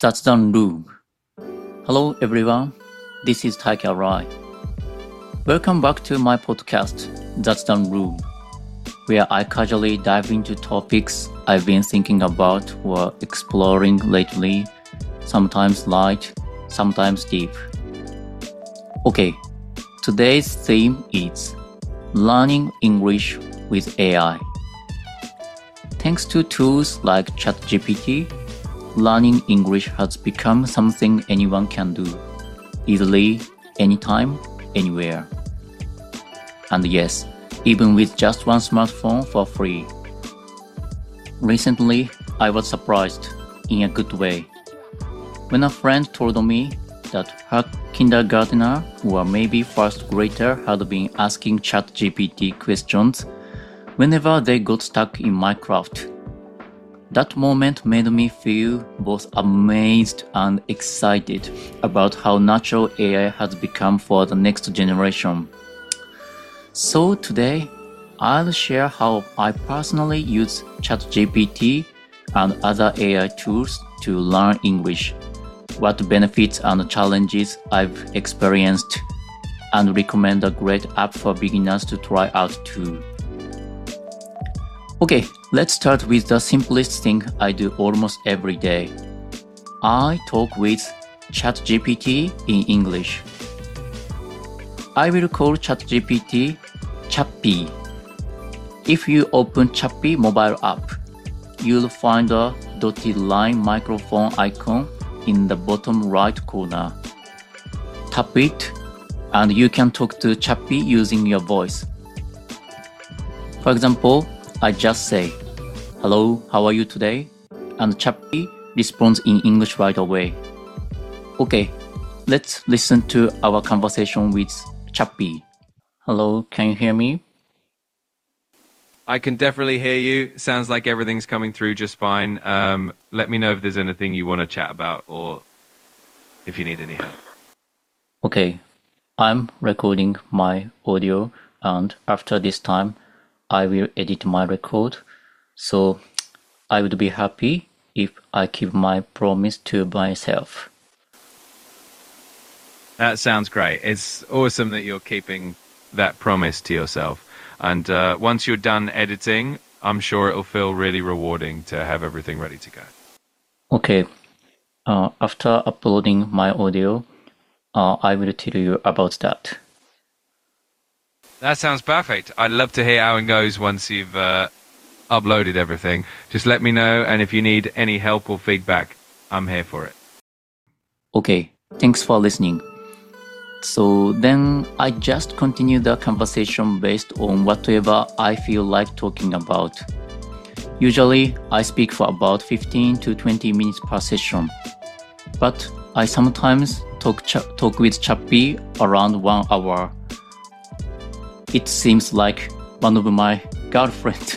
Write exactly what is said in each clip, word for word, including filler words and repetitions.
Zatsudan Room. Hello everyone, this is Taiki Arai. Welcome back to my podcast, Zatsudan Room, where I casually dive into topics I've been thinking about or exploring lately, sometimes light, sometimes deep. Okay, today's theme is learning English with A I. Thanks to tools like ChatGPT, learning English has become something anyone can do, easily, anytime, anywhere. And yes, even with just one smartphone for free. Recently, I was surprised, in a good way, when a friend told me that her kindergartner or maybe first grader had been asking ChatGPT questions whenever they got stuck in Minecraft. That moment made me feel both amazed and excited about how natural A I has become for the next generation. So today, I'll share how I personally use ChatGPT and other A I tools to learn English, what benefits and challenges I've experienced, and recommend a great app for beginners to try out too. Okay, let's start with the simplest thing I do almost every day. I talk with ChatGPT in English. I will call ChatGPT Chappy. If you open Chappy mobile app, you'll find a dotted line microphone icon in the bottom right corner. Tap it, and you can talk to Chappy using your voice. For example, I just say, "Hello, how are you today?" And Chappy responds in English right away. Okay, let's listen to our conversation with Chappy. Hello, can you hear me? I can definitely hear you. Sounds like everything's coming through just fine. Um, let me know if there's anything you want to chat about or if you need any help. Okay, I'm recording my audio, and after this time, I will edit my record. So I would be happy if I keep my promise to myself. That sounds great. It's awesome that you're keeping that promise to yourself. And uh, once you're done editing, I'm sure it'll feel really rewarding to have everything ready to go. Okay, uh, after uploading my audio, uh, I will tell you about that. That sounds perfect. I'd love to hear how it goes once you've uh, uploaded everything. Just let me know, and if you need any help or feedback, I'm here for it. Okay, thanks for listening. So then I just continue the conversation based on whatever I feel like talking about. Usually, I speak for about fifteen to twenty minutes per session. But I sometimes talk, ch- talk with Chappy around one hour. It seems like one of my girlfriend.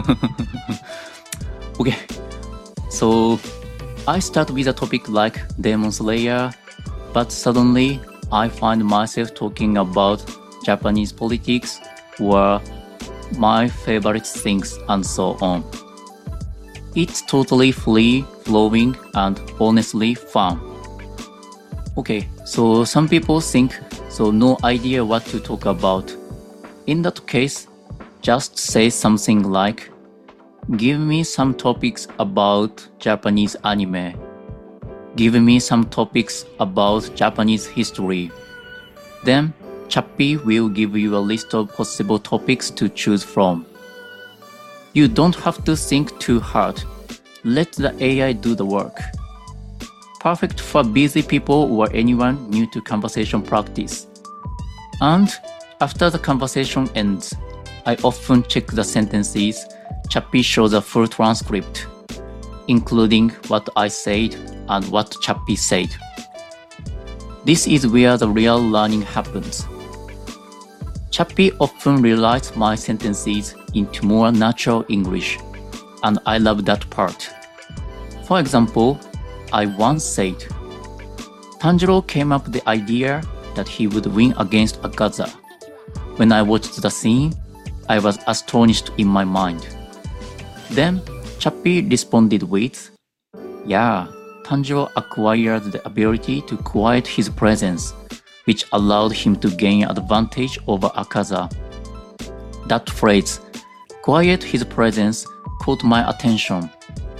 Okay, so I start with a topic like Demon Slayer, but suddenly I find myself talking about Japanese politics or my favorite things and so on. It's totally free, flowing, and honestly fun. Okay, so some people think so no idea what to talk about. In that case, just say something like, "Give me some topics about Japanese anime. Give me some topics about Japanese history." Then, Chappy will give you a list of possible topics to choose from. You don't have to think too hard. Let the A I do the work. Perfect for busy people or anyone new to conversation practice. And after the conversation ends, I often check the sentences. Chappy shows a full transcript, including what I said and what Chappy said. This is where the real learning happens. Chappy often rewrites my sentences into more natural English, and I love that part. For example, I once said, Tanjiro came up with the idea that he would win against Akaza. When I watched the scene, I was astonished in my mind. Then Chappy responded with, "Yeah, Tanjiro acquired the ability to quiet his presence, which allowed him to gain advantage over Akaza. That phrase, quiet his presence, caught my attention.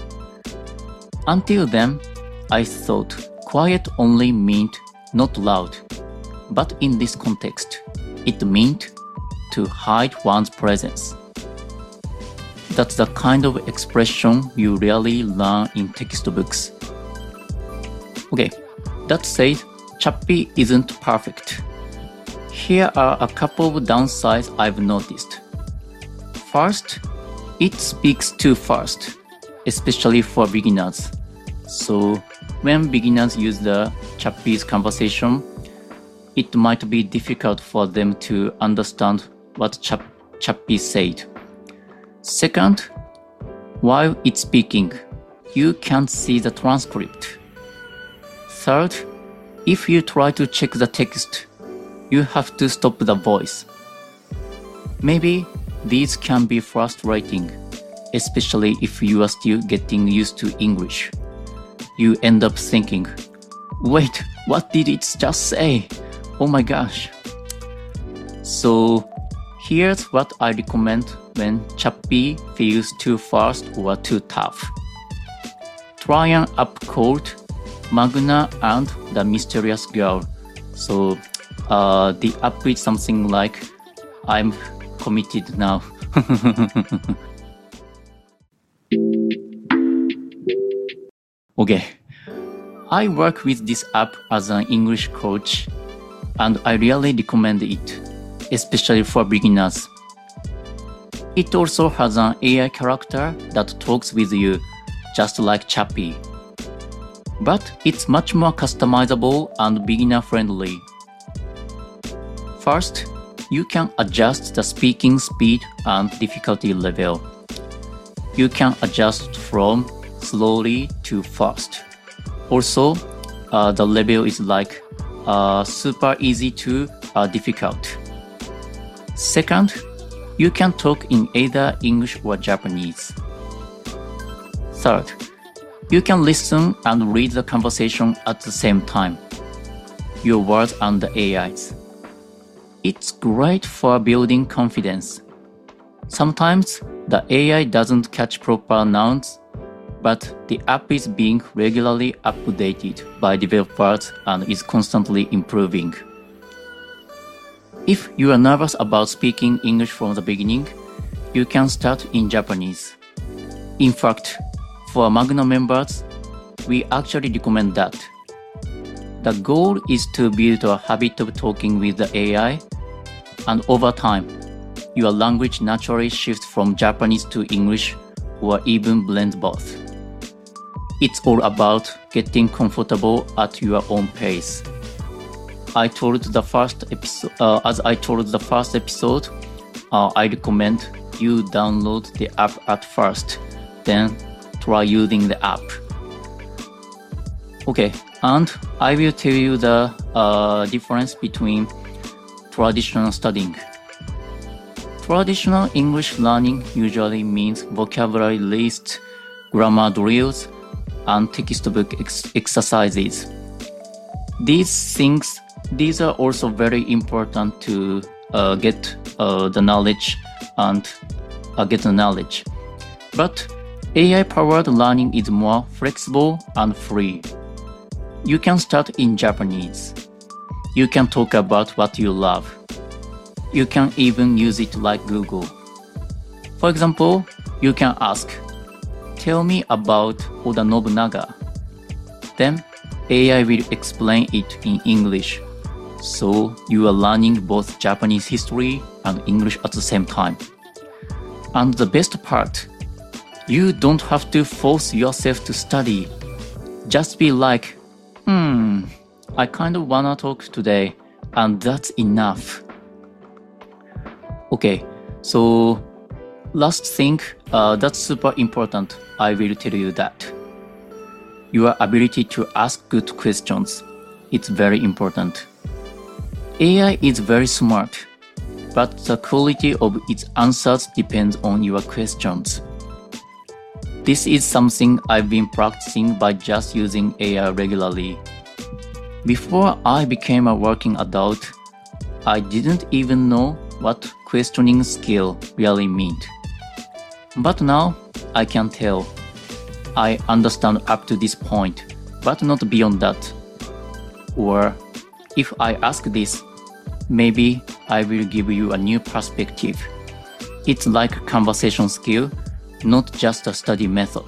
Until then, I thought quiet only meant not loud, but in this context, it meant to hide one's presence. That's the kind of expression you rarely learn in textbooks. Okay, that said, Chappy isn't perfect. Here are a couple of downsides I've noticed. First, it speaks too fast, especially for beginners. So, when beginners use the Chappy's conversation, it might be difficult for them to understand what Chap- Chappy said. Second, while it's speaking, you can't see the transcript. Third, if you try to check the text, you have to stop the voice. Maybe these can be frustrating, especially if you are still getting used to English. You end up thinking, wait, what did it just say? Oh my gosh. So here's what I recommend when Chappy feels too fast or too tough. Try an app called Magna and the Mysterious Girl. So uh, the app is something like, I'm committed now. Okay, I work with this app as an English coach, and I really recommend it, especially for beginners. It also has an A I character that talks with you, just like Chappy. But it's much more customizable and beginner-friendly. First, you can adjust the speaking speed and difficulty level. You can adjust from slowly to fast. Also, uh, the level is like uh, super easy to uh, difficult. Second, you can talk in either English or Japanese. Third, you can listen and read the conversation at the same time, your words and the A I's. It's great for building confidence. Sometimes the A I doesn't catch proper nouns, but the app is being regularly updated by developers and is constantly improving. If you are nervous about speaking English from the beginning, you can start in Japanese. In fact, for Magna members, we actually recommend that. The goal is to build a habit of talking with the A I, and over time, your language naturally shifts from Japanese to English or even blends both. It's all about getting comfortable at your own pace. I told the first episode, uh, as I told the first episode, uh, I recommend you download the app at first, then try using the app. Okay, and I will tell you the uh, difference between traditional studying. Traditional English learning usually means vocabulary lists, grammar drills, and textbook ex- exercises. These things, these are also very important to uh, get uh, the knowledge and uh, get the knowledge. But A I-powered learning is more flexible and free. You can start in Japanese. You can talk about what you love. You can even use it like Google. For example, you can ask, tell me about Oda Nobunaga. Then A I will explain it in English. So you are learning both Japanese history and English at the same time. And the best part, you don't have to force yourself to study. Just be like, hmm, I kind of wanna talk today, and that's enough. Okay, so last thing, uh, that's super important. I will tell you that. Your ability to ask good questions. It's very important. A I is very smart, but the quality of its answers depends on your questions. This is something I've been practicing by just using A I regularly. Before I became a working adult, I didn't even know what questioning skill really meant. But now I can tell. I understand up to this point, but not beyond that. Or if I ask this, maybe I will give you a new perspective. It's like a conversation skill, not just a study method.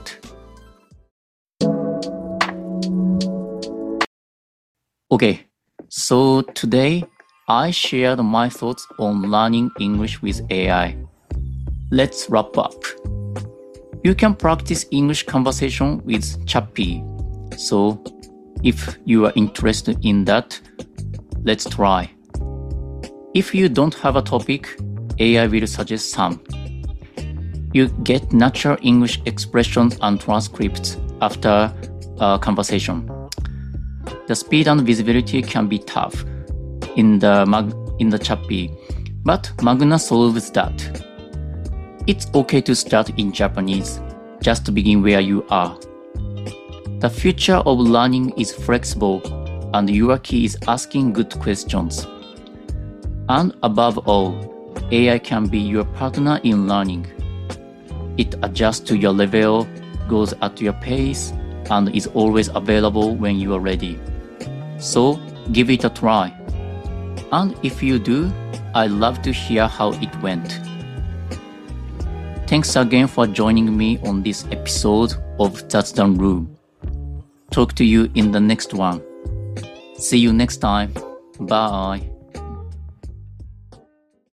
Okay, so today I shared my thoughts on learning English with A I. Let's wrap up. You can practice English conversation with Chappy. So if you are interested in that, let's try. If you don't have a topic, A I will suggest some. You get natural English expressions and transcripts after a conversation. The speed and visibility can be tough in the mag- in the Chappy, but Magna solves that. It's okay to start in Japanese, just to begin where you are. The future of learning is flexible, and your key is asking good questions. And above all, A I can be your partner in learning. It adjusts to your level, goes at your pace, and is always available when you are ready. So give it a try. And if you do, I'd love to hear how it went. Thanks again for joining me on this episode of Zatsudan Room. Talk to you in the next one. See you next time. Bye.